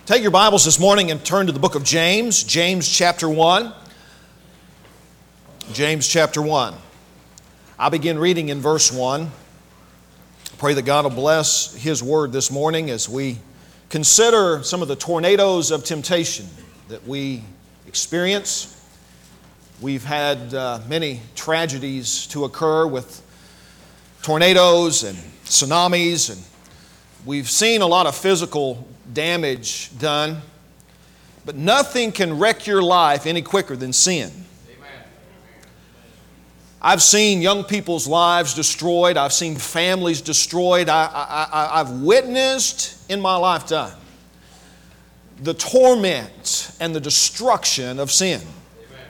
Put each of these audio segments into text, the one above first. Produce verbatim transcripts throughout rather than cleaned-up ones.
Take your Bibles this morning and turn to the book of James, James chapter one. James chapter one. I'll begin reading in verse one. Pray that God will bless His word this morning as we consider some of the tornadoes of temptation that we experience. We've had uh, many tragedies to occur with tornadoes and tsunamis, and we've seen a lot of physical damage done, but nothing can wreck your life any quicker than sin. Amen. I've seen young people's lives destroyed. I've seen families destroyed. I, I, I've witnessed in my lifetime the torment and the destruction of sin. Amen.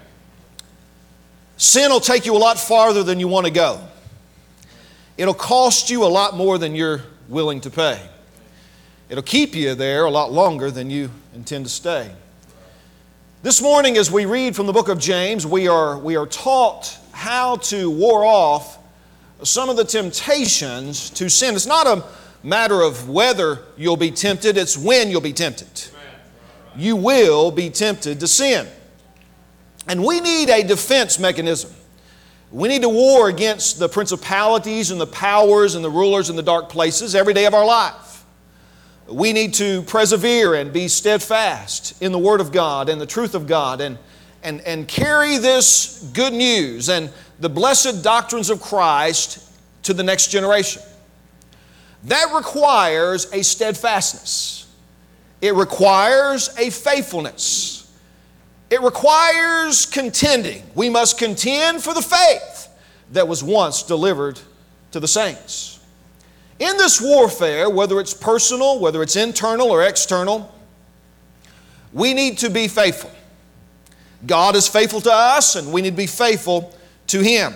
Sin will take you a lot farther than you want to go. It'll cost you a lot more than you're willing to pay. It'll keep you there a lot longer than you intend to stay. This morning, as we read from the book of James, we are, we are taught how to ward off some of the temptations to sin. It's not a matter of whether you'll be tempted, it's when you'll be tempted. You will be tempted to sin. And we need a defense mechanism. We need to war against the principalities and the powers and the rulers in the dark places every day of our life. We need to persevere and be steadfast in the Word of God and the truth of God and, and, and carry this good news and the blessed doctrines of Christ to the next generation. That requires a steadfastness. It requires a faithfulness. It requires contending. We must contend for the faith that was once delivered to the saints. In this warfare, whether it's personal, whether it's internal or external, we need to be faithful. God is faithful to us, and we need to be faithful to Him.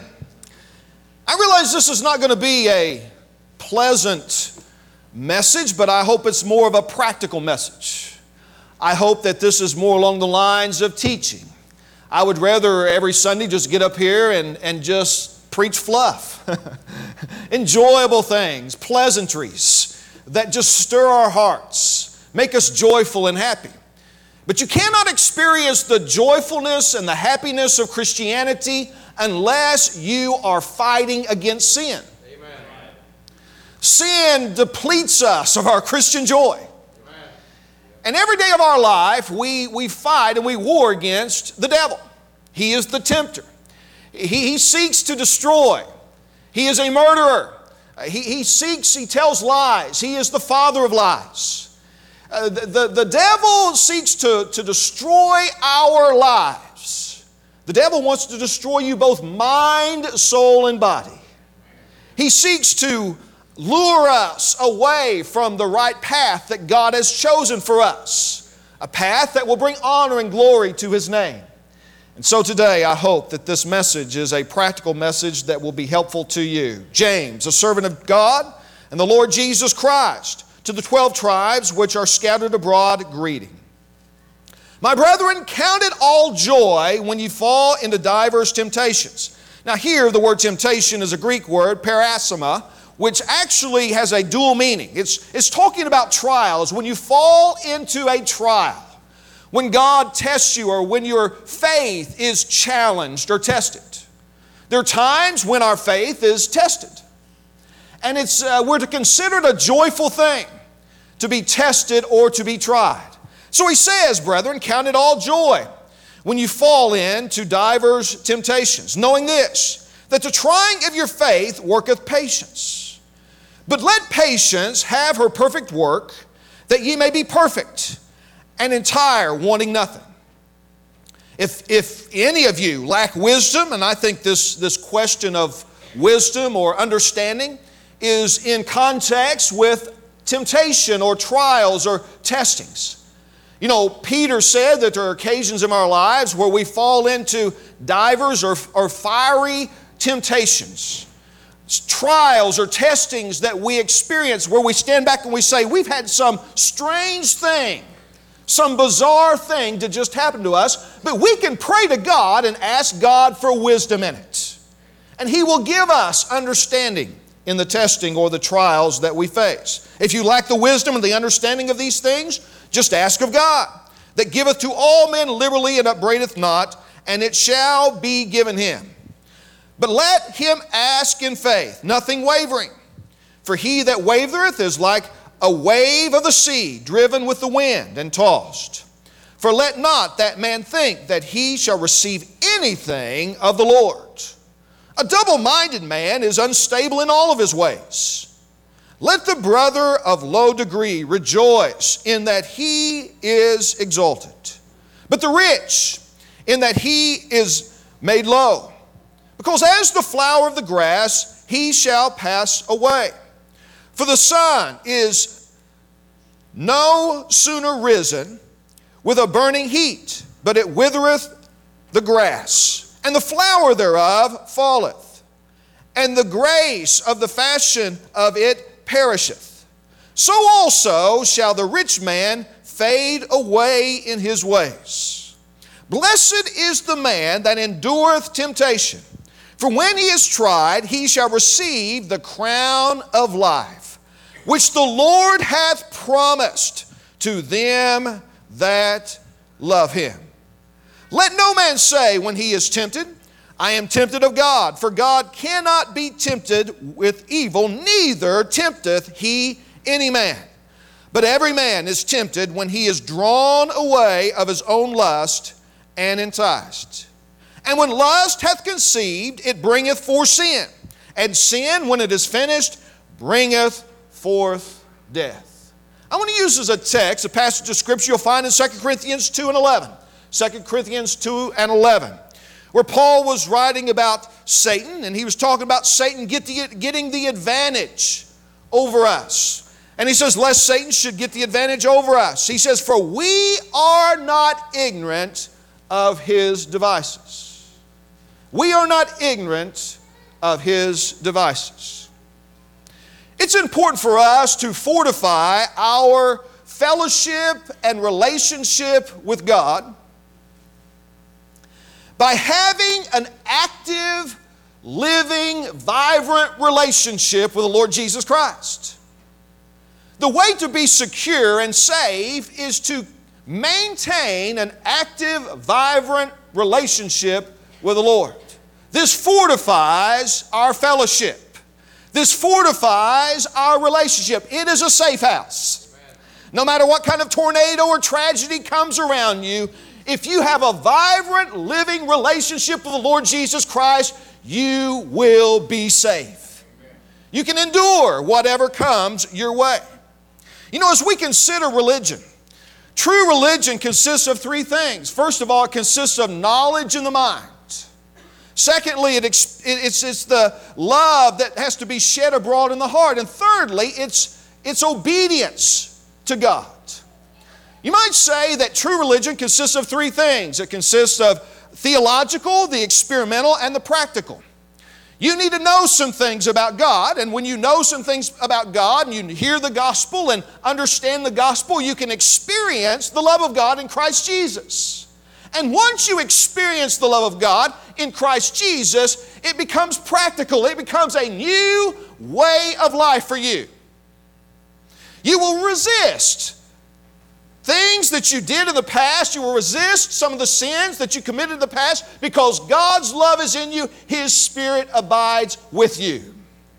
I realize this is not going to be a pleasant message, but I hope it's more of a practical message. I hope that this is more along the lines of teaching. I would rather every Sunday just get up here and, and just preach fluff, enjoyable things, pleasantries that just stir our hearts, make us joyful and happy. But you cannot experience the joyfulness and the happiness of Christianity unless you are fighting against sin. Amen. Sin depletes us of our Christian joy. Amen. And every day of our life, we, we fight and we war against the devil. He is the tempter. He, he seeks to destroy. He is a murderer. He, he seeks, he tells lies. He is the father of lies. Uh, the, the, the devil seeks to, to destroy our lives. The devil wants to destroy you both mind, soul, and body. He seeks to lure us away from the right path that God has chosen for us. A path that will bring honor and glory to His name. And so today I hope that this message is a practical message that will be helpful to you. James, a servant of God and the Lord Jesus Christ, to the twelve tribes which are scattered abroad, greeting. My brethren, count it all joy when you fall into diverse temptations. Now here the word temptation is a Greek word, parasima, which actually has a dual meaning. It's, it's talking about trials. When you fall into a trial, when God tests you or when your faith is challenged or tested. There are times when our faith is tested. And it's uh, we're to consider it a joyful thing to be tested or to be tried. So he says, brethren, count it all joy when you fall into divers temptations, knowing this, that the trying of your faith worketh patience. But let patience have her perfect work, that ye may be perfect and entire, wanting nothing. If, if any of you lack wisdom, and I think this, this question of wisdom or understanding is in context with temptation or trials or testings. You know, Peter said that there are occasions in our lives where we fall into divers or, or fiery temptations. Trials or testings that we experience where we stand back and we say, we've had some strange thing, some bizarre thing to just happen to us, but we can pray to God and ask God for wisdom in it. And He will give us understanding in the testing or the trials that we face. If you lack the wisdom and the understanding of these things, Just ask of God, that giveth to all men liberally and upbraideth not, and it shall be given him. But let him ask in faith, nothing wavering. For he that wavereth is like a wave of the sea, driven with the wind and tossed. For let not that man think that he shall receive anything of the Lord. A double-minded man is unstable in all of his ways. Let the brother of low degree rejoice in that he is exalted, but the rich in that he is made low. Because as the flower of the grass, he shall pass away. For the sun is no sooner risen with a burning heat, but it withereth the grass, and the flower thereof falleth, and the grace of the fashion of it perisheth. So also shall the rich man fade away in his ways. Blessed is the man that endureth temptation, for when he is tried, he shall receive the crown of life, which the Lord hath promised to them that love him. Let no man say when he is tempted, I am tempted of God, for God cannot be tempted with evil, neither tempteth he any man. But every man is tempted when he is drawn away of his own lust and enticed. And when lust hath conceived, it bringeth forth sin. And sin, when it is finished, bringeth forth death. I want to use as a text a passage of Scripture you'll find in Second Corinthians two and eleven. Second Corinthians two and eleven. Where Paul was writing about Satan, and he was talking about Satan get the, getting the advantage over us. And he says, lest Satan should get the advantage over us. He says, for we are not ignorant of his devices. We are not ignorant of his devices. It's important for us to fortify our fellowship and relationship with God by having an active, living, vibrant relationship with the Lord Jesus Christ. The way to be secure and safe is to maintain an active, vibrant relationship with the Lord. This fortifies our fellowship. This fortifies our relationship. It is a safe house. No matter what kind of tornado or tragedy comes around you, if you have a vibrant, living relationship with the Lord Jesus Christ, you will be safe. You can endure whatever comes your way. You know, as we consider religion, true religion consists of three things. First of all, it consists of knowledge in the mind. Secondly, it, it's, it's the love that has to be shed abroad in the heart. And thirdly, it's, it's obedience to God. You might say that true religion consists of three things. It consists of theological, the experimental, and the practical. You need to know some things about God, and when you know some things about God and you hear the gospel and understand the gospel, you can experience the love of God in Christ Jesus. And once you experience the love of God in Christ Jesus, it becomes practical. It becomes a new way of life for you. You will resist things that you did in the past. You will resist some of the sins that you committed in the past because God's love is in you. His Spirit abides with you.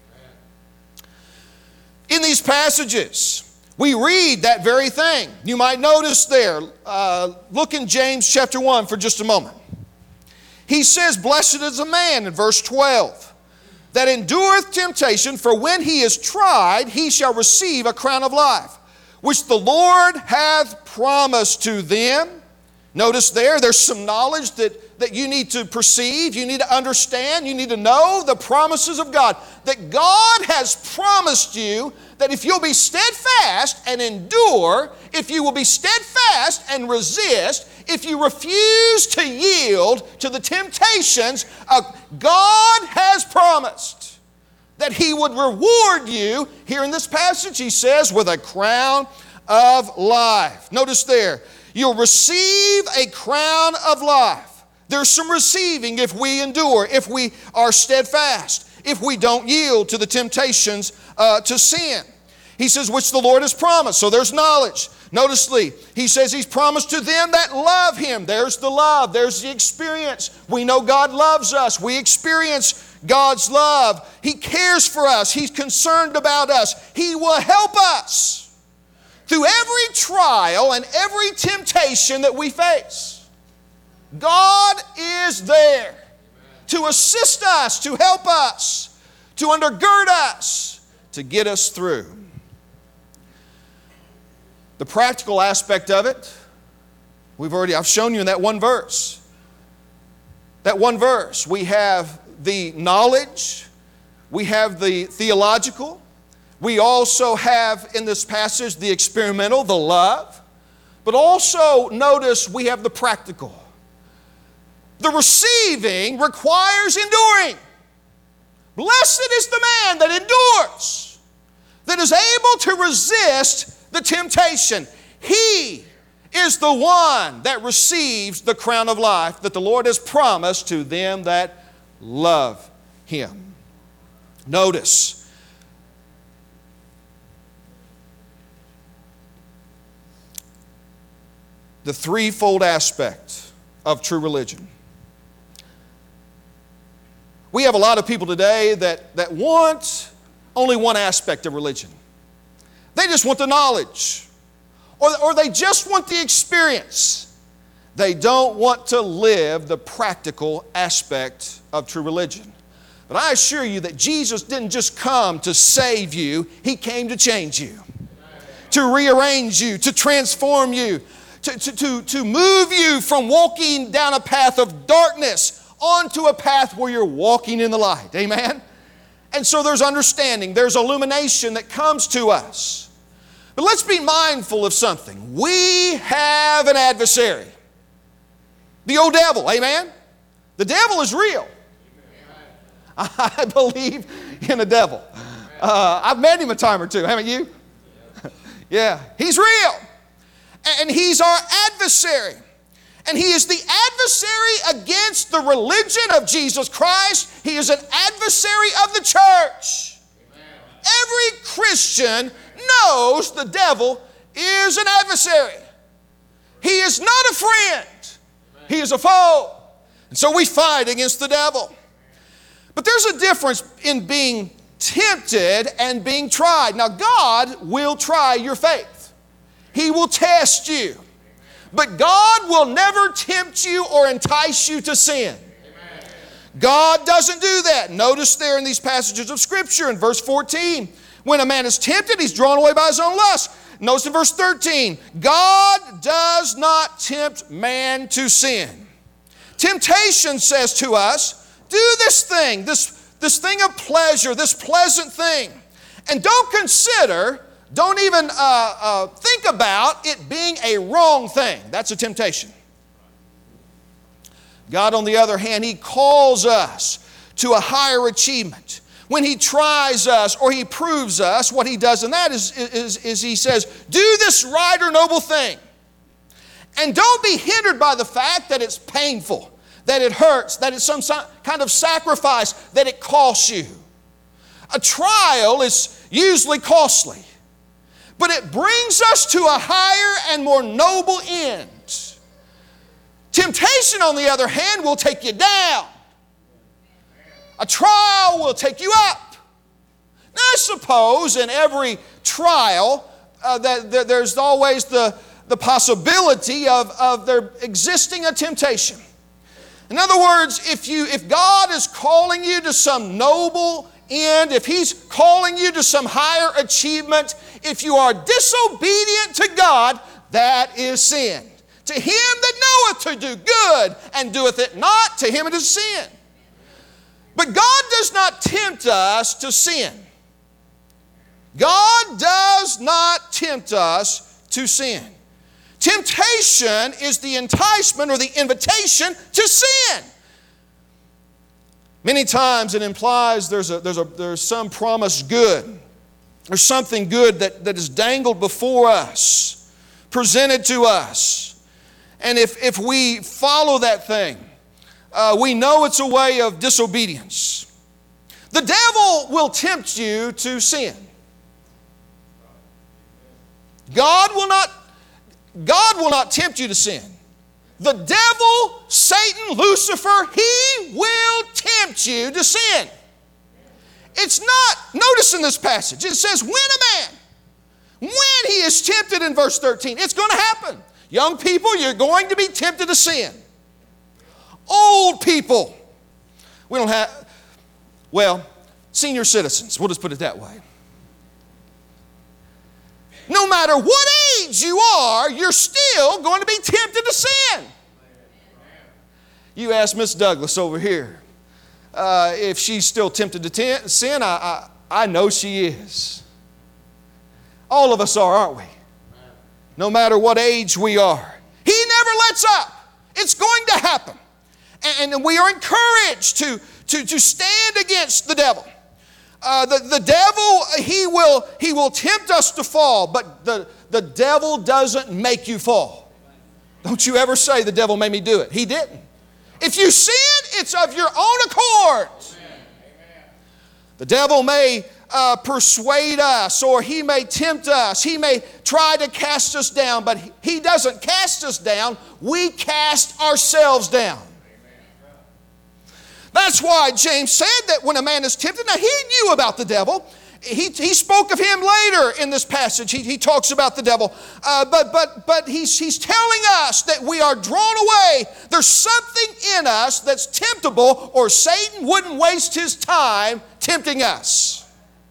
In these passages, we read that very thing. You might notice there, uh, look in James chapter one for just a moment. He says, blessed is a man, in verse twelve, that endureth temptation, for when he is tried, he shall receive a crown of life, which the Lord hath promised to them. Notice there, there's some knowledge that, that you need to perceive, you need to understand, you need to know the promises of God. That God has promised you that if you'll be steadfast and endure, if you will be steadfast and resist, if you refuse to yield to the temptations, uh, God has promised that He would reward you. Here in this passage, He says, with a crown of life. Notice there, you'll receive a crown of life. There's some receiving if we endure, if we are steadfast, if we don't yield to the temptations uh, to sin. He says, which the Lord has promised. So there's knowledge. Notice, he says he's promised to them that love him. There's the love. There's the experience. We know God loves us. We experience God's love. He cares for us. He's concerned about us. He will help us through every trial and every temptation that we face. God is there to assist us, to help us, to undergird us, to get us through. The practical aspect of it, we've already, I've shown you in that one verse. That one verse, we have the knowledge, we have the theological, we also have in this passage the experimental, the love, but also notice we have the practical. The receiving requires enduring. Blessed is the man that endures, that is able to resist the temptation. He is the one that receives the crown of life that the Lord has promised to them that love Him. Notice, the threefold aspect of true religion. We have a lot of people today that, that want only one aspect of religion. They just want the knowledge, or, or they just want the experience. They don't want to live the practical aspect of true religion. But I assure you that Jesus didn't just come to save you, He came to change you, to rearrange you, to transform you, to, to, to, to move you from walking down a path of darkness onto a path where you're walking in the light. Amen? And so there's understanding, there's illumination that comes to us. But let's be mindful of something. We have an adversary. The old devil, amen? The devil is real. I believe in a devil. Uh, I've met him a time or two, haven't you? Yeah, he's real. And he's our adversary. And he is the adversary against the religion of Jesus Christ. He is an adversary of the church. Every Christian knows the devil is an adversary. He is not a friend. He is a foe. And so we fight against the devil. But there's a difference in being tempted and being tried. Now, God will try your faith. He will test you. But God will never tempt you or entice you to sin. God doesn't do that. Notice there in these passages of Scripture in verse fourteen, when a man is tempted, he's drawn away by his own lust. Notice in verse thirteen, God does not tempt man to sin. Temptation says to us, do this thing, this, this thing of pleasure, this pleasant thing. And don't consider, don't even uh, uh, think about it being a wrong thing. That's a temptation. God, on the other hand, He calls us to a higher achievement. When He tries us or He proves us, what He does in that is, is, is He says, do this right or noble thing. And don't be hindered by the fact that it's painful, that it hurts, that it's some kind of sacrifice, that it costs you. A trial is usually costly, but it brings us to a higher and more noble end. Temptation, on the other hand, will take you down. A trial will take you up. Now, I suppose in every trial uh, that, that there's always the, the possibility of, of there existing a temptation. In other words, if, you, if God is calling you to some noble end, if He's calling you to some higher achievement, if you are disobedient to God, that is sin. To him that knoweth to do good and doeth it not, to him it is sin. But God does not tempt us to sin. God does not tempt us to sin. Temptation is the enticement or the invitation to sin. Many times it implies there's, a, there's, a, there's some promised good. There's something good that, that is dangled before us, presented to us. And if, if we follow that thing, uh, we know it's a way of disobedience. The devil will tempt you to sin. God will not God will not tempt you to sin. The devil, Satan, Lucifer, he will tempt you to sin. It's not, notice in this passage, it says when a man, when he is tempted in verse thirteen, it's going to happen. Young people, you're going to be tempted to sin. Old people, we don't have, well, senior citizens, we'll just put it that way. No matter what age you are, you're still going to be tempted to sin. You ask Miss Douglas over here uh, if she's still tempted to ten- sin. I, I, I know she is. All of us are, aren't we? No matter what age we are. He never lets up. It's going to happen. And, and we are encouraged to, to, to stand against the devil. Uh, the, the devil, he will, he will tempt us to fall, but the, the devil doesn't make you fall. Don't you ever say the devil made me do it. He didn't. If you sin, it's of your own accord. The devil may uh, persuade us, or he may tempt us. He may try to cast us down, but he doesn't cast us down. We cast ourselves down. That's why James said that when a man is tempted, now he knew about the devil. He, he spoke of him later in this passage. He, he talks about the devil. Uh, but but, but he's, he's telling us that we are drawn away. There's something in us that's temptable, or Satan wouldn't waste his time tempting us.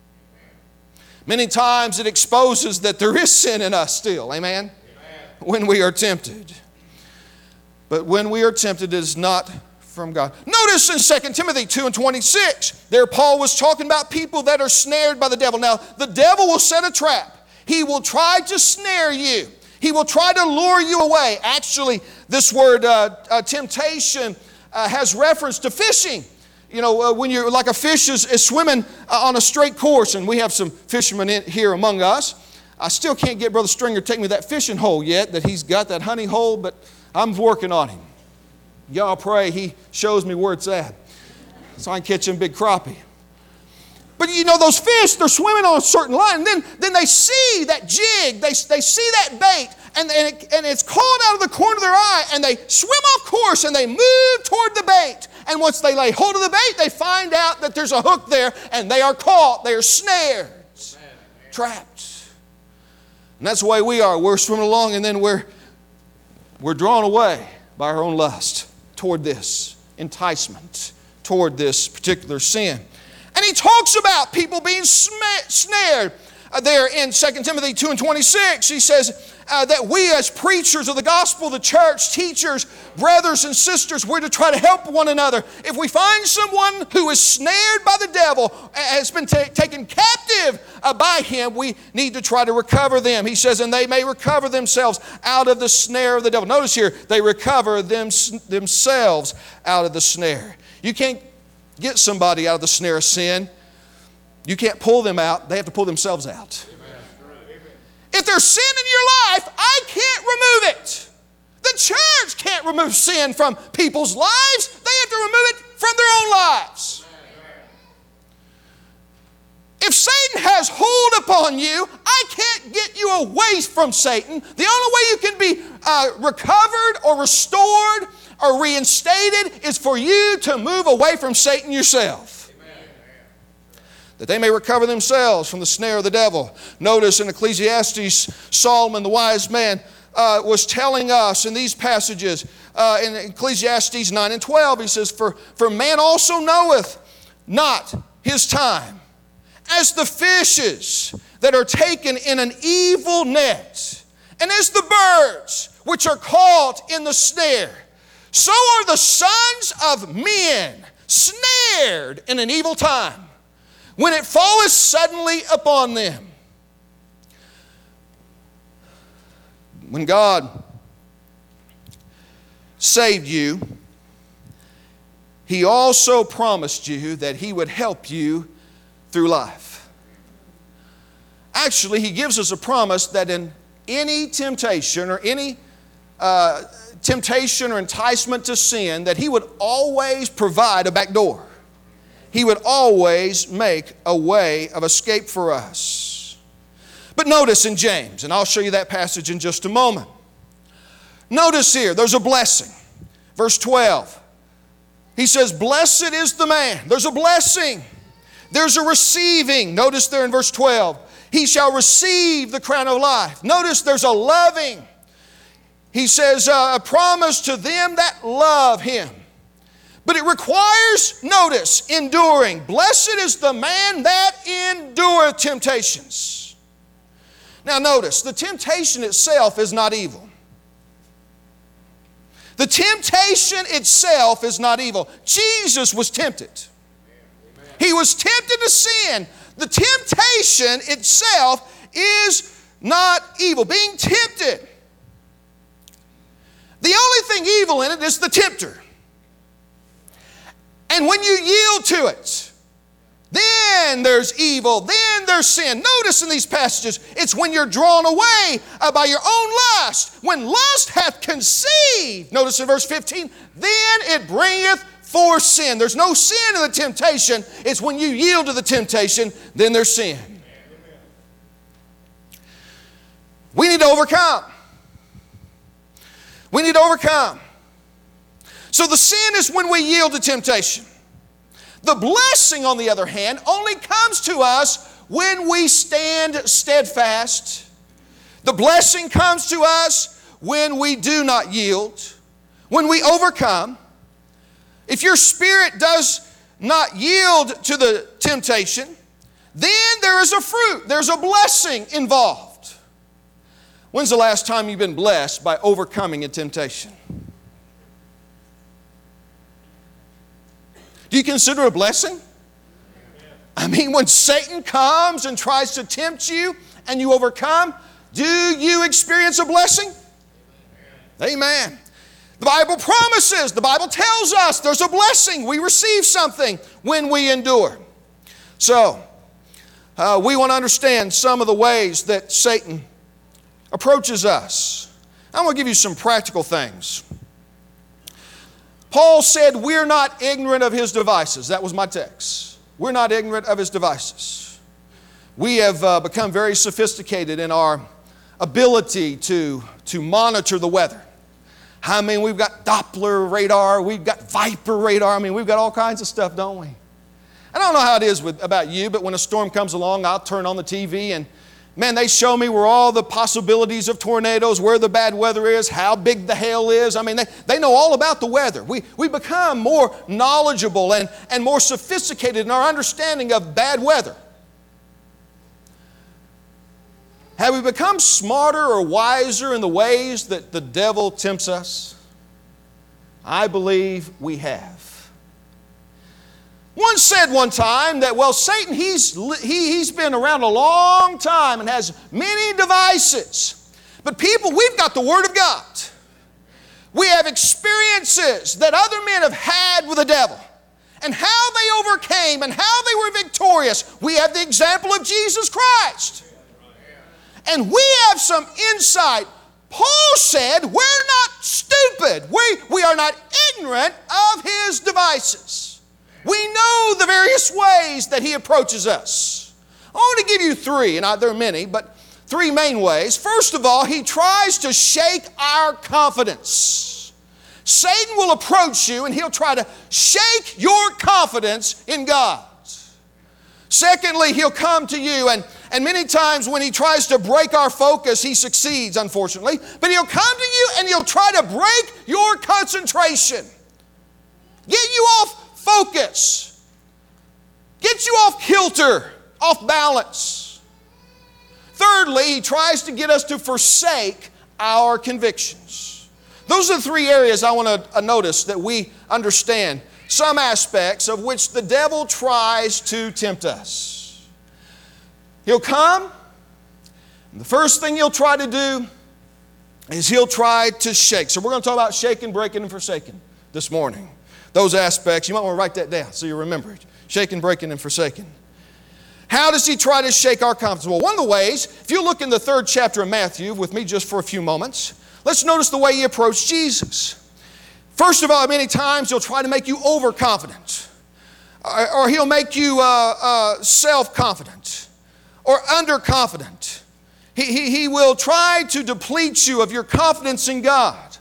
Many times it exposes that there is sin in us still. Amen? Amen. When we are tempted. But when we are tempted, it is not from God. Notice in Second Timothy two and twenty-six, there Paul was talking about people that are snared by the devil. Now, the devil will set a trap. He will try to snare you. He will try to lure you away. Actually, this word uh, uh, temptation uh, has reference to fishing. You know, uh, when you're like a fish is, is swimming uh, on a straight course, and we have some fishermen in, here among us. I still can't get Brother Stringer to take me to that fishing hole yet, that he's got that honey hole, but I'm working on him. Y'all pray he shows me where it's at so I can catch him big crappie. But you know, those fish, they're swimming on a certain line, and then, then they see that jig, they, they see that bait, and, and, it, and it's caught out of the corner of their eye, and they swim off course and they move toward the bait. And once they lay hold of the bait, they find out that there's a hook there, and they are caught, they are snared, trapped. And that's the way we are. We're swimming along, and then we're, we're drawn away by our own lust toward this enticement, toward this particular sin. And he talks about people being snared. Uh, there in Second Timothy two and twenty-six, he says uh, that we as preachers of the gospel, the church, teachers, brothers and sisters, we're to try to help one another. If we find someone who is snared by the devil, has been ta- taken captive uh, by him, we need to try to recover them. He says, and they may recover themselves out of the snare of the devil. Notice here, they recover them, themselves out of the snare. You can't get somebody out of the snare of sin. You can't pull them out. They have to pull themselves out. Amen. If there's sin in your life, I can't remove it. The church can't remove sin from people's lives. They have to remove it from their own lives. Amen. If Satan has hold upon you, I can't get you away from Satan. The only way you can be uh, recovered or restored or reinstated is for you to move away from Satan yourself. That they may recover themselves from the snare of the devil. Notice in Ecclesiastes, Solomon, the wise man, uh, was telling us in these passages, uh, in Ecclesiastes nine and twelve, he says, For, for man also knoweth not his time, as the fishes that are taken in an evil net, and as the birds which are caught in the snare. So are the sons of men snared in an evil time, when it falleth suddenly upon them. When God saved you, He also promised you that He would help you through life. Actually, He gives us a promise that in any temptation or any uh, temptation or enticement to sin, that He would always provide a back door. He would always make a way of escape for us. But notice in James, and I'll show you that passage in just a moment. notice here, there's a blessing. Verse twelve. He says, blessed is the man. There's a blessing. There's a receiving. Notice there in verse twelve. He shall receive the crown of life. Notice there's a loving. He says, uh, a promise to them that love Him. But it requires, notice, enduring. Blessed is the man that endureth temptations. Now notice, the temptation itself is not evil. The temptation itself is not evil. Jesus was tempted. He was tempted to sin. The temptation itself is not evil. Being tempted. The only thing evil in it is the tempter. And when you yield to it, then there's evil, then there's sin. Notice in these passages, it's when you're drawn away by your own lust. When lust hath conceived, notice in verse fifteen, then it bringeth forth sin. There's no sin in the temptation. It's when you yield to the temptation, then there's sin. We need to overcome. We need to overcome. So the sin is when we yield to temptation. The blessing, on the other hand, only comes to us when we stand steadfast. The blessing comes to us when we do not yield, when we overcome. If your spirit does not yield to the temptation, then there is a fruit, there's a blessing involved. When's the last time you've been blessed by overcoming a temptation? Do you consider it a blessing? I mean, when Satan comes and tries to tempt you and you overcome, do you experience a blessing? Amen. The Bible promises, the Bible tells us there's a blessing. We receive something when we endure. So, uh, we want to understand some of the ways that Satan approaches us. I'm going to give you some practical things. Paul said, we're not ignorant of his devices. That was my text. We're not ignorant of his devices. We have uh, become very sophisticated in our ability to, to monitor the weather. I mean, we've got Doppler radar, we've got Viper radar. I mean, we've got all kinds of stuff, don't we? I don't know how it is with, about you, but when a storm comes along, I'll turn on the T V and man, they show me where all the possibilities of tornadoes, where the bad weather is, how big the hail is. I mean, they, they know all about the weather. We, we become more knowledgeable and, and more sophisticated in our understanding of bad weather. Have we become smarter or wiser in the ways that the devil tempts us? I believe we have. One said one time that, well, Satan, he's, he, he's been around a long time and has many devices. But people, we've got the Word of God. We have experiences that other men have had with the devil and how they overcame and how they were victorious. We have the example of Jesus Christ. And we have some insight. Paul said we're not stupid. We, we are not ignorant of his devices. We know the various ways that he approaches us. I want to give you three, and I, there are many, but three main ways. First of all, he tries to shake our confidence. Satan will approach you and he'll try to shake your confidence in God. Secondly, he'll come to you, and, and many times when he tries to break our focus, he succeeds, unfortunately. But he'll come to you and he'll try to break your concentration. Get you off focus. Get you off kilter, off balance. Thirdly, he tries to get us to forsake our convictions. Those are the three areas I want to notice that we understand some aspects of which the devil tries to tempt us. He'll come, and the first thing he'll try to do is he'll try to shake. So we're going to talk about shaking, breaking, and forsaking this morning. Those aspects, you might want to write that down so you remember it. Shaking, breaking, and forsaking. How does he try to shake our confidence? Well, one of the ways, if you look in the third chapter of Matthew with me just for a few moments, let's notice the way he approached Jesus. First of all, many times he'll try to make you overconfident. Or, or he'll make you uh, uh, self-confident or underconfident. He, he, he will try to deplete you of your confidence in God.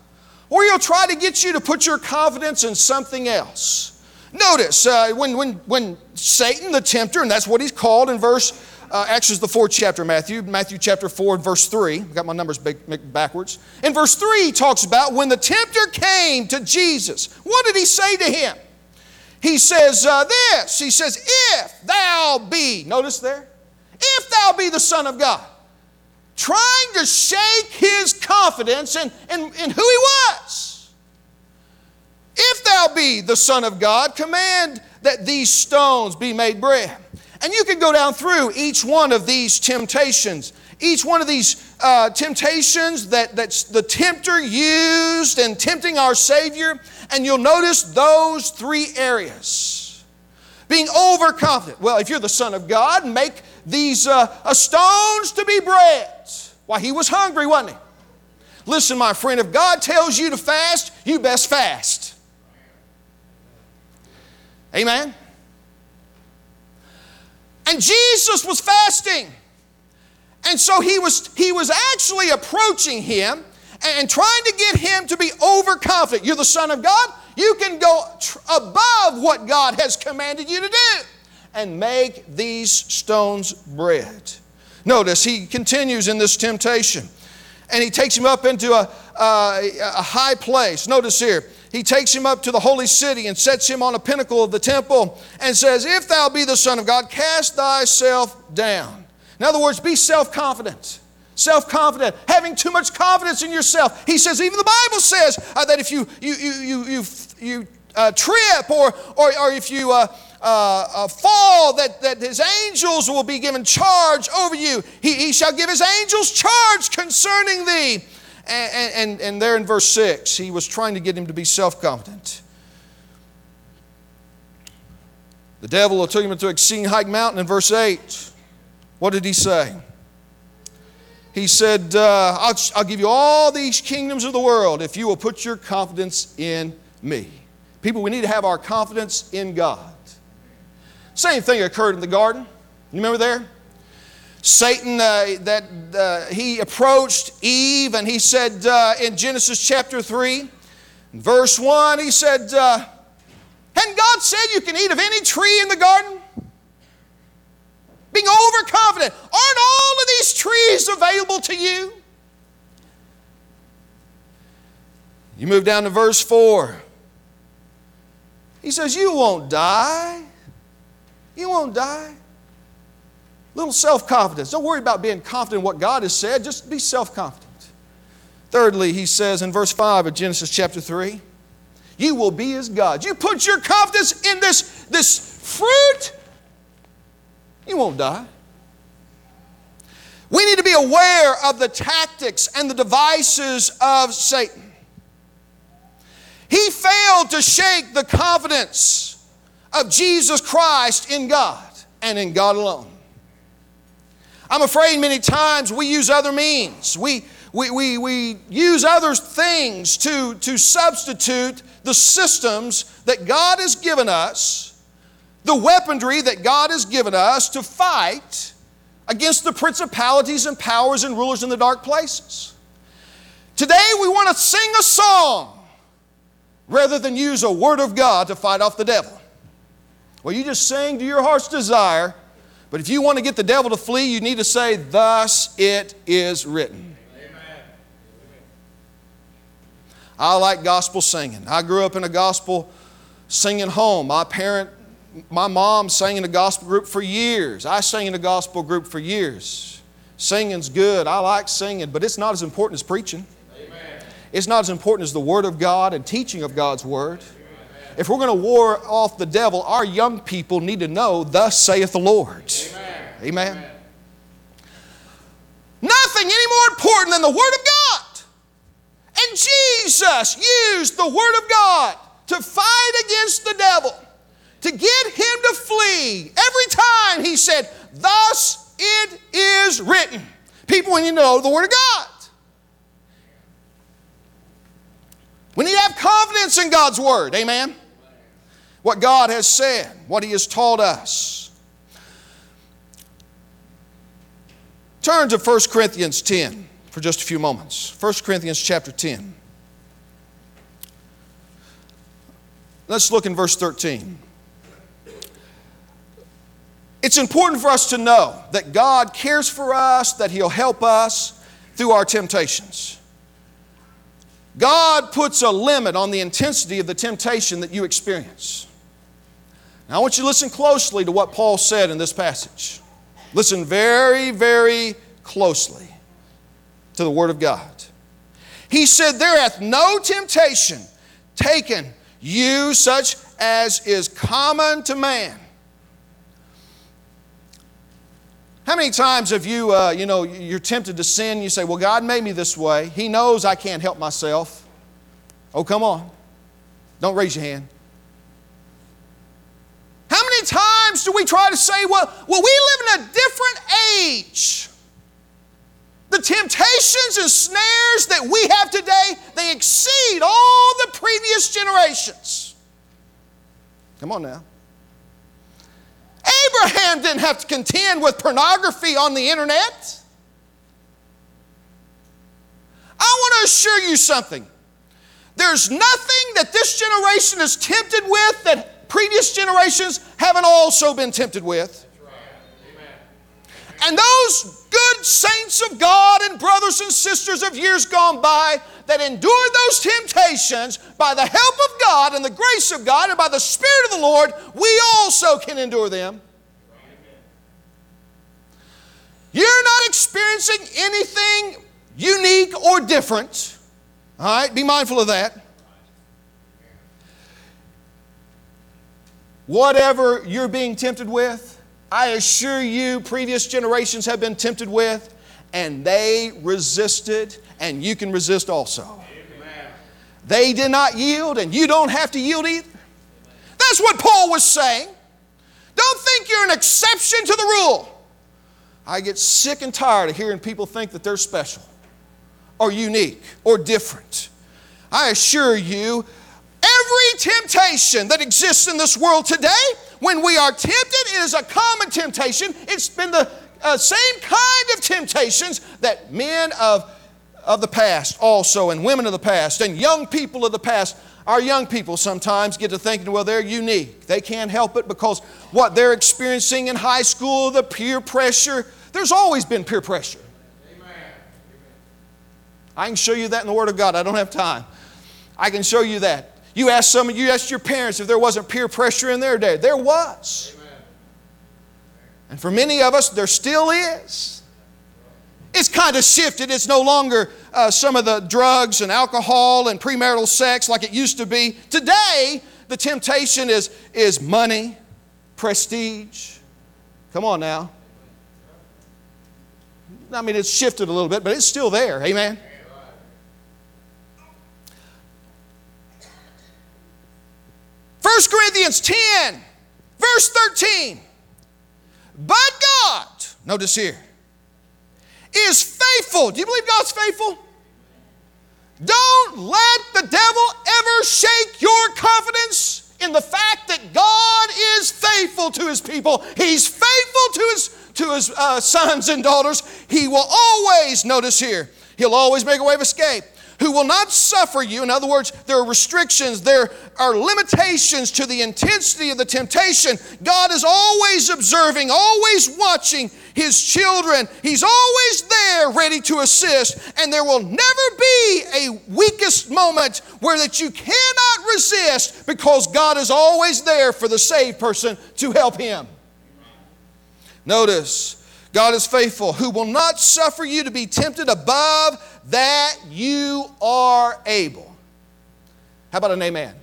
or he'll try to get you to put your confidence in something else. Notice, uh, when, when, when Satan, the tempter, and that's what he's called in verse, uh, actually it's the fourth chapter of Matthew, Matthew chapter four and verse three. I've got my numbers backwards. In verse three, he talks about when the tempter came to Jesus, what did he say to him? He says uh, this, he says, if thou be, notice there, if thou be the Son of God, trying to shake his confidence in, in, in who he was. If thou be the Son of God, command that these stones be made bread. And you can go down through each one of these temptations, each one of these uh, temptations that, that the tempter used in tempting our Savior, and you'll notice those three areas. Being overconfident. Well, if you're the Son of God, make these uh, uh, stones to be bread. Why, he was hungry, wasn't he? Listen, my friend, if God tells you to fast, you best fast. Amen? And Jesus was fasting. And so he was, he was actually approaching him and trying to get him to be overconfident. You're the Son of God. You can go tr- above what God has commanded you to do and make these stones bread. Notice he continues in this temptation, and he takes him up into a, a, a high place. Notice here, he takes him up to the holy city and sets him on a pinnacle of the temple and says, if thou be the Son of God, cast thyself down. In other words, be self-confident. Self-confident, having too much confidence in yourself. He says, even the Bible says uh, that if you you you you you, you uh, trip or or or if you uh, uh, uh, fall, that that His angels will be given charge over you. He, he shall give His angels charge concerning thee. And, and and there in verse six, he was trying to get him to be self-confident. The devil took him into an exceeding high mountain in verse eight. What did he say? He said, uh, I'll, I'll give you all these kingdoms of the world if you will put your confidence in me. People, we need to have our confidence in God. Same thing occurred in the garden. You remember there? Satan, uh, that uh, he approached Eve and he said uh, in Genesis chapter three, verse one, he said, uh, hadn't God said you can eat of any tree in the garden? Being overconfident. Aren't all of these trees available to you? You move down to verse four. He says, you won't die. You won't die. Little self-confidence. Don't worry about being confident in what God has said. Just be self-confident. Thirdly, he says in verse five of Genesis chapter three, you will be as God. You put your confidence in this, this fruit, you won't die. We need to be aware of the tactics and the devices of Satan. He failed to shake the confidence of Jesus Christ in God and in God alone. I'm afraid many times we use other means. We, we, we, we use other things to, to substitute the systems that God has given us, the weaponry that God has given us to fight against the principalities and powers and rulers in the dark places. Today we want to sing a song rather than use a word of God to fight off the devil. Well, you just sing to your heart's desire, but if you want to get the devil to flee, you need to say, thus it is written. Amen. I like gospel singing. I grew up in a gospel singing home. My parent My mom sang in a gospel group for years. I sang in a gospel group for years. Singing's good. I like singing, but it's not as important as preaching. Amen. It's not as important as the Word of God and teaching of God's Word. Amen. If we're going to ward off the devil, our young people need to know, thus saith the Lord. Amen. Amen. Amen. Nothing any more important than the Word of God. And Jesus used the Word of God to fight against the devil, to get him to flee. Every time he said, thus it is written. People, we need to know the Word of God. We need to have confidence in God's Word. Amen? What God has said, what He has taught us. Turn to First Corinthians ten for just a few moments. First Corinthians chapter ten. Let's look in verse thirteen. It's important for us to know that God cares for us, that He'll help us through our temptations. God puts a limit on the intensity of the temptation that you experience. Now I want you to listen closely to what Paul said in this passage. Listen very, very closely to the Word of God. He said, "There hath no temptation taken you such as is common to man." How many times have you, uh, you know, you're tempted to sin, you say, "Well, God made me this way. He knows I can't help myself." Oh, come on. Don't raise your hand. How many times do we try to say, well, well, we live in a different age. The temptations and snares that we have today, they exceed all the previous generations. Come on now. Abraham didn't have to contend with pornography on the internet. I want to assure you something. There's nothing that this generation is tempted with that previous generations haven't also been tempted with. And those good saints of God and brothers and sisters of years gone by that endured those temptations by the help of God and the grace of God and by the Spirit of the Lord, we also can endure them. You're not experiencing anything unique or different. All right, be mindful of that. Whatever you're being tempted with, I assure you previous generations have been tempted with, and they resisted, and you can resist also. Amen. They did not yield, and you don't have to yield either. That's what Paul was saying. Don't think you're an exception to the rule. I get sick and tired of hearing people think that they're special or unique or different. I assure you, every temptation that exists in this world today, when we are tempted, it is a common temptation. It's been the uh, same kind of temptations that men of, of the past also, and women of the past, and young people of the past. Our young people sometimes get to thinking, well, they're unique. They can't help it because what they're experiencing in high school, the peer pressure, there's always been peer pressure. Amen. I can show you that in the Word of God. I don't have time. I can show you that. You ask some of you, asked your parents if there wasn't peer pressure in their day. There was. Amen. And for many of us, there still is. It's kind of shifted. It's no longer uh, some of the drugs and alcohol and premarital sex like it used to be. Today, the temptation is, is money, prestige. Come on now. I mean, it's shifted a little bit, but it's still there. Amen. First Corinthians ten, verse thirteen. But God, notice here, is faithful. Do you believe God's faithful? Don't let the devil ever shake your confidence in the fact that God is faithful to His people. He's faithful to His, to his uh, sons and daughters. He will always, notice here, He'll always make a way of escape. Who will not suffer you. In other words, there are restrictions, there are limitations to the intensity of the temptation. God is always observing, always watching His children. He's always there ready to assist. And there will never be a weakest moment where that you cannot resist, because God is always there for the saved person to help him. Notice, God is faithful, who will not suffer you to be tempted above that you are able. How about an amen? Amen.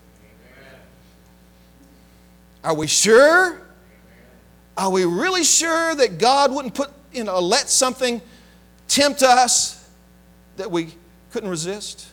Are we sure? Are we really sure that God wouldn't put, you know, let something tempt us that we couldn't resist?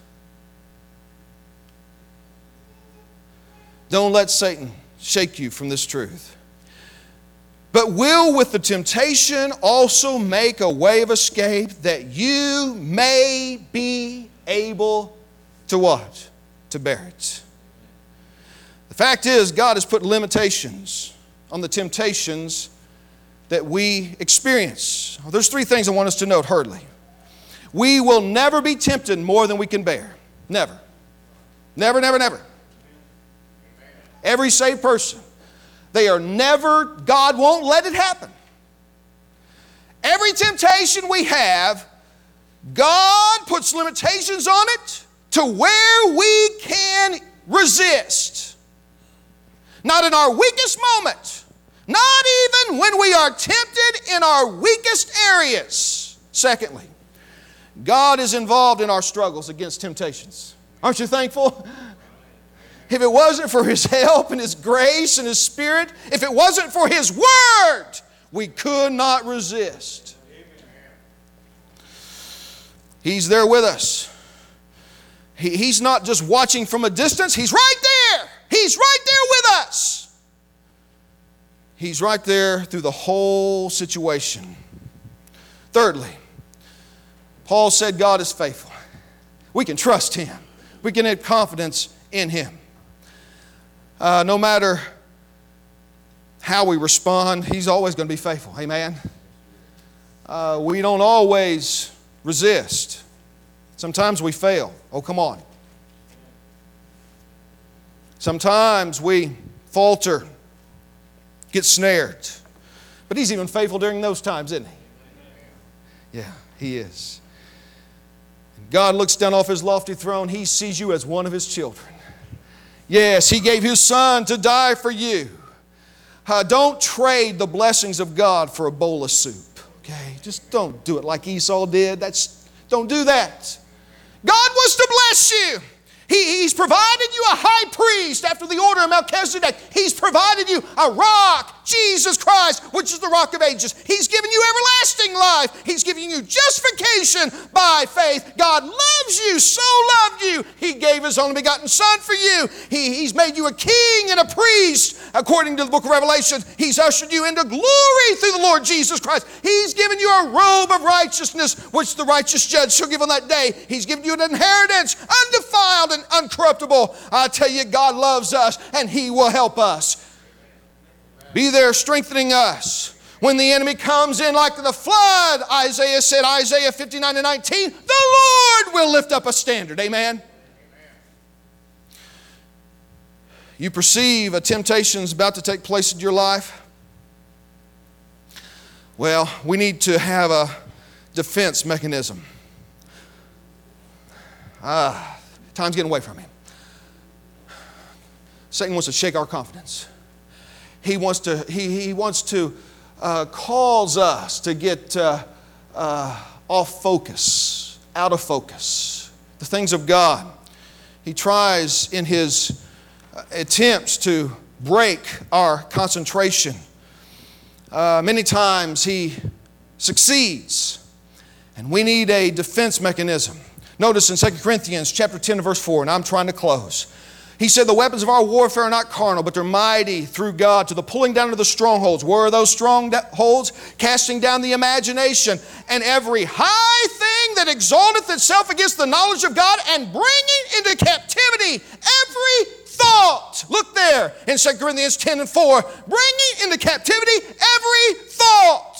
Don't let Satan shake you from this truth. But will with the temptation also make a way of escape, that you may be able to what? To bear it. The fact is, God has put limitations on the temptations that we experience. There's three things I want us to note hurriedly. We will never be tempted more than we can bear. Never. Never, never, never. every saved person, they are never, God won't let it happen. Every temptation we have, God puts limitations on it to where we can resist. Not in our weakest moment. Not even when we are tempted in our weakest areas. Secondly, God is involved in our struggles against temptations. Aren't you thankful? If it wasn't for His help and His grace and His Spirit, if it wasn't for His Word, we could not resist. He's there with us. He, he's not just watching from a distance. He's right there. He's right there with us. He's right there through the whole situation. Thirdly, Paul said God is faithful. We can trust Him. We can have confidence in Him. Uh, no matter how we respond, He's always going to be faithful. Amen? Uh, we don't always resist. Sometimes we fail. Oh, come on. Sometimes we falter, get snared. But He's even faithful during those times, isn't He? Yeah, He is. God looks down off His lofty throne. He sees you as one of His children. Yes, He gave His Son to die for you. Uh, don't trade the blessings of God for a bowl of soup. Okay? Just don't do it like Esau did. That's, don't do that. God wants to bless you. He, he's provided you a high priest after the order of Melchizedek. He's provided you a rock, Jesus Christ, which is the rock of ages. He's given you everlasting life. He's giving you justification by faith. God loves you, so loved you. He gave His only begotten Son for you. He, he's made you a king and a priest, according to the book of Revelation. He's ushered you into glory through the Lord Jesus Christ. He's given you a robe of righteousness, which the righteous judge shall give on that day. He's given you an inheritance, undefiled and uncorruptible. I tell you, God loves us, and He will help us. Be there strengthening us. When the enemy comes in like the flood, Isaiah said, Isaiah fifty-nine and nineteen, the Lord will lift up a standard. Amen? Amen. You perceive a temptation is about to take place in your life? Well, we need to have a defense mechanism. Ah, time's getting away from Him. Satan wants to shake our confidence. He wants to, he, he wants to uh, cause us to get uh, uh, off focus, out of focus. The things of God. He tries in his attempts to break our concentration. Uh, many times he succeeds, and we need a defense mechanism. Notice in Second Corinthians chapter ten and verse four, and I'm trying to close. He said, the weapons of our warfare are not carnal, but they're mighty through God to the pulling down of the strongholds. Where are those strongholds? Casting down the imagination and every high thing that exalteth itself against the knowledge of God, and bringing into captivity every thought. Look there in Second Corinthians ten and four. Bringing into captivity every thought.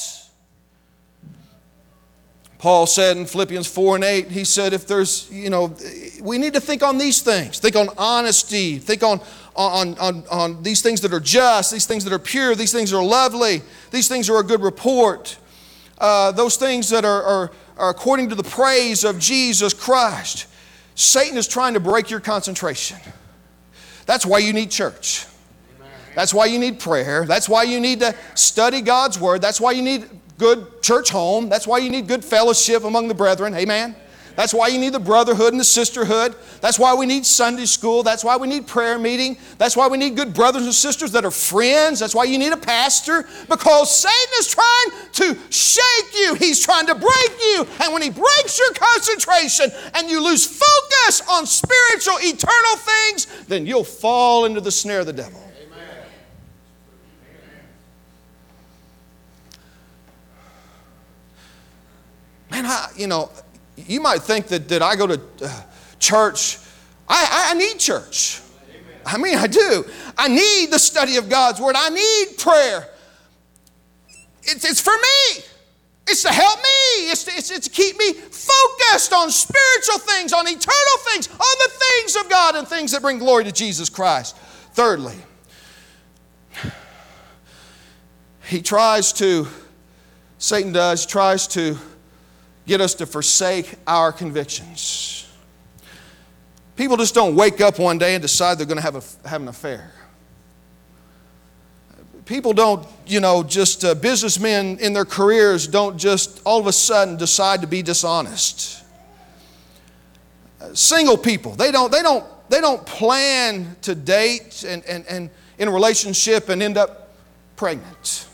Paul said in Philippians four and eight, he said, if there's, you know, we need to think on these things. Think on honesty. Think on, on, on, on these things that are just, these things that are pure, these things that are lovely, these things that are a good report. Uh, those things that are, are, are according to the praise of Jesus Christ. Satan is trying to break your concentration. That's why you need church. That's why you need prayer. That's why you need to study God's Word. That's why you need good church home. That's why you need good fellowship among the brethren. Amen? That's why you need the brotherhood and the sisterhood. That's why we need Sunday school. That's why we need prayer meeting. That's why we need good brothers and sisters that are friends. That's why you need a pastor. Because Satan is trying to shake you. He's trying to break you. And when he breaks your concentration and you lose focus on spiritual, eternal things, then you'll fall into the snare of the devil. Man, I, you know, you might think that, that I go to uh, church. I, I need church. I mean, I do. I need the study of God's Word. I need prayer. It's, it's for me. It's to help me. It's to, it's, it's to keep me focused on spiritual things, on eternal things, on the things of God and things that bring glory to Jesus Christ. Thirdly, he tries to, Satan does, tries to get us to forsake our convictions. People just don't wake up one day and decide they're going to have, a, have an affair. People don't, you know, just uh, businessmen in their careers don't just all of a sudden decide to be dishonest. Uh, single people, they don't, they don't, they don't plan to date and, and, and in a relationship and end up pregnant.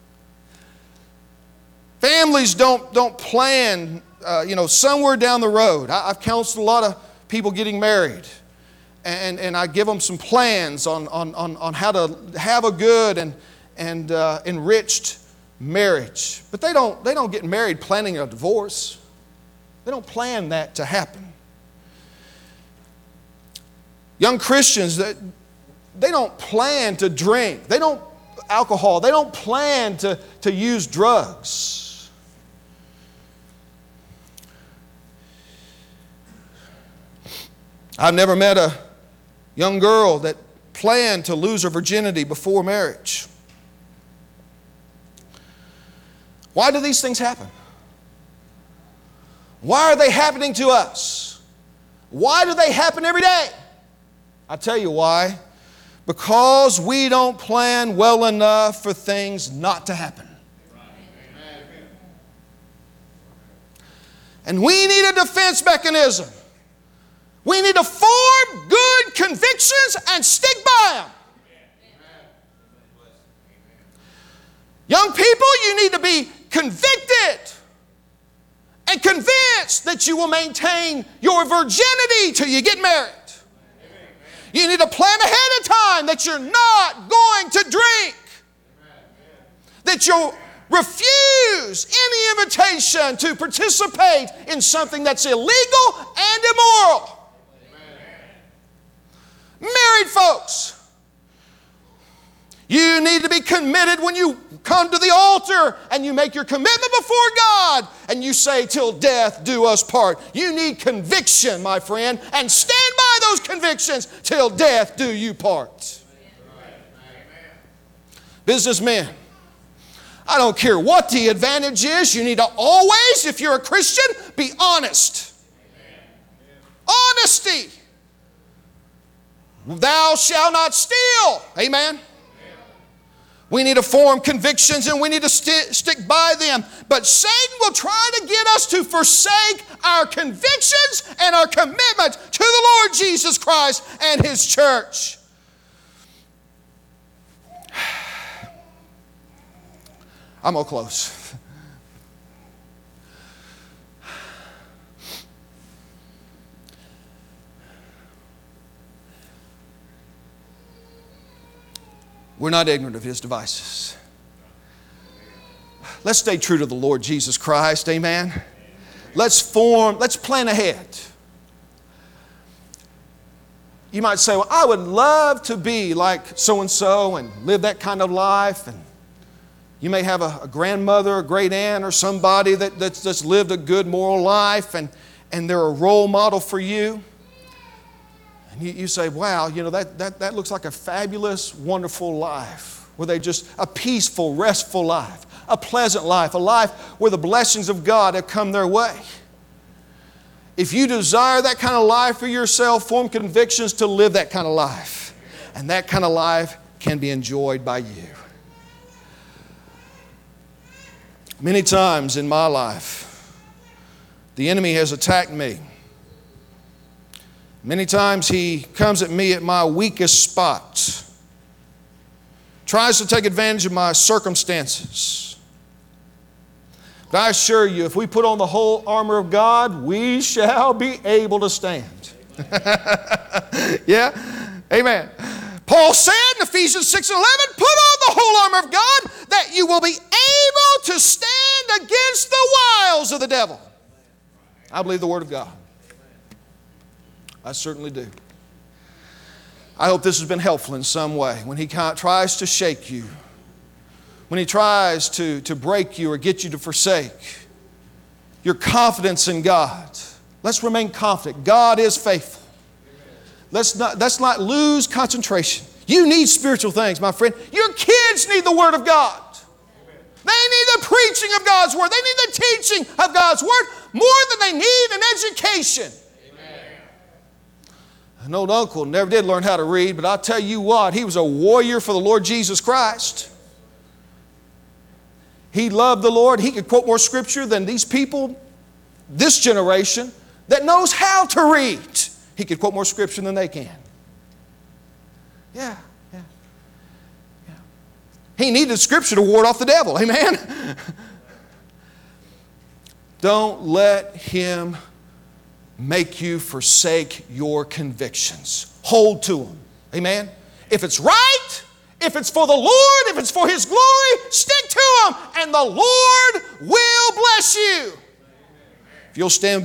Families don't, don't plan, uh, you know, somewhere down the road. I, I've counseled a lot of people getting married. And, and I give them some plans on, on, on, on how to have a good and, and uh, enriched marriage. But they don't, they don't get married planning a divorce. They don't plan that to happen. Young Christians, they, they don't plan to drink. They don't alcohol. They don't plan to, to use drugs. I've never met a young girl that planned to lose her virginity before marriage. Why do these things happen? Why are they happening to us? Why do they happen every day? I tell you why. Because we don't plan well enough for things not to happen. And we need a defense mechanism. We need to form good convictions and stick by them. Young people, you need to be convicted and convinced that you will maintain your virginity till you get married. You need to plan ahead of time that you're not going to drink. That you'll refuse any invitation to participate in something that's illegal and immoral. Married folks, you need to be committed when you come to the altar and you make your commitment before God and you say, till death do us part. You need conviction, my friend, and stand by those convictions till death do you part. Businessmen, I don't care what the advantage is, you need to always, if you're a Christian, be honest. Honesty. Thou shalt not steal. Amen. We need to form convictions and we need to st- stick by them. But Satan will try to get us to forsake our convictions and our commitment to the Lord Jesus Christ and His church. I'm going to close. We're not ignorant of his devices. Let's stay true to the Lord Jesus Christ. Amen. Let's form, let's plan ahead. You might say, well, I would love to be like so-and-so and live that kind of life. And you may have a, a grandmother, a great aunt, or somebody that, that's, that's lived a good moral life and, and they're a role model for you. And you, you say, wow, you know, that, that, that looks like a fabulous, wonderful life. Where they just, a peaceful, restful life. A pleasant life. A life where the blessings of God have come their way. If you desire that kind of life for yourself, form convictions to live that kind of life. And that kind of life can be enjoyed by you. Many times in my life, the enemy has attacked me. Many times he comes at me at my weakest spot. Tries to take advantage of my circumstances. But I assure you, if we put on the whole armor of God, we shall be able to stand. Yeah? Amen. Paul said in Ephesians six and eleven, put on the whole armor of God that you will be able to stand against the wiles of the devil. I believe the Word of God. I certainly do. I hope this has been helpful in some way. When he tries to shake you, when he tries to, to break you or get you to forsake your confidence in God, let's remain confident. God is faithful. Let's not, let's not lose concentration. You need spiritual things, my friend. Your kids need the Word of God. They need the preaching of God's Word. They need the teaching of God's Word more than they need an education. Amen. An old uncle never did learn how to read, but I'll tell you what, he was a warrior for the Lord Jesus Christ. He loved the Lord. He could quote more Scripture than these people, this generation, that knows how to read. He could quote more Scripture than they can. Yeah. He needed Scripture to ward off the devil. Amen? Don't let him make you forsake your convictions. Hold to them. Amen? If it's right, if it's for the Lord, if it's for His glory, stick to them, and the Lord will bless you. If you'll stand